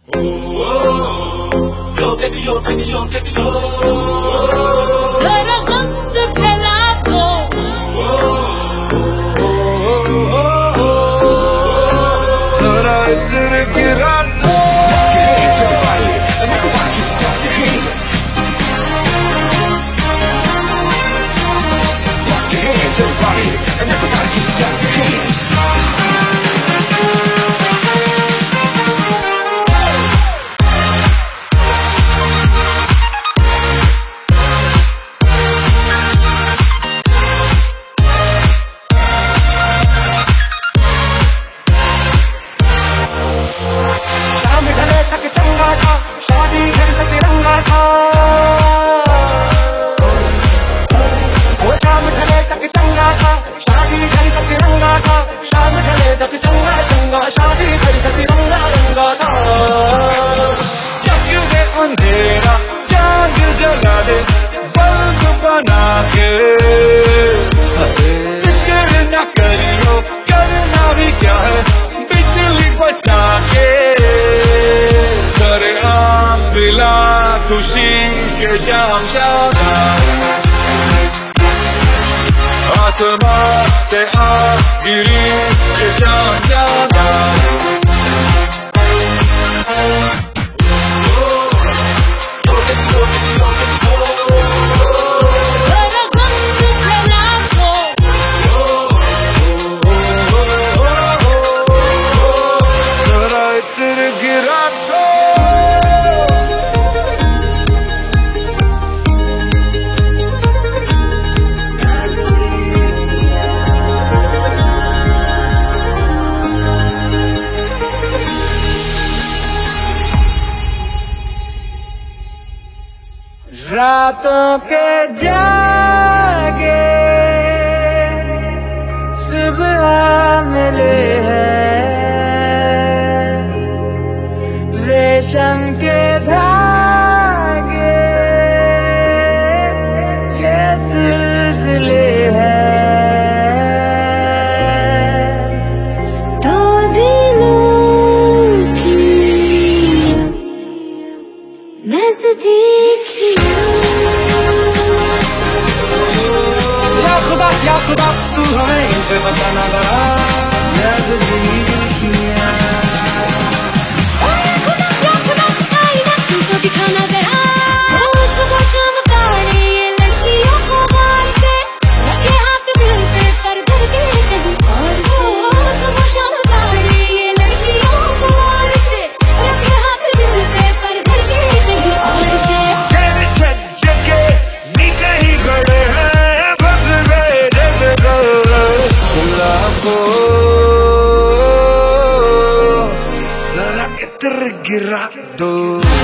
जरा गंद फैला दो, जरा इधर गिरा दो। शादी घर से तिरंगा था, वो शाम ढले तक चंगा था। शादी घर से तिरंगा था, शाम ढले तक चंगा चंगा। शादी घर से तिरंगा रंगा था। जग में अंधेरा चांद जला दे, बल्ब बना के फिक्र न करियो, करना भी क्या है बिजली बचा के। बिला खुशी के जाम जाना, आसमां से आ गिरी के जाम जाना। जरा इधर गिरा दो। रातों के जागे सुबह मिले हैं, रेशम के धागे के सिलसिले हैं। तो दिलों की नज़दीकी या खुदा तू हमें इनसे बताना जरा नज़दीकियां। तुमको दिखाना जरा सुबह शाम तारे ये लड़कियों को मार के रखे हाथ दिल पे पर भर के कहीं और से। सुबह शाम तारे ये लड़कियों को मार के रखे हाथ दिल पे पर भर के कहीं और से। तेरे सज्ज के नीचे ही गड़े हैं, बस गए जैसे गुलाब को। जरा इधर गिरा दो।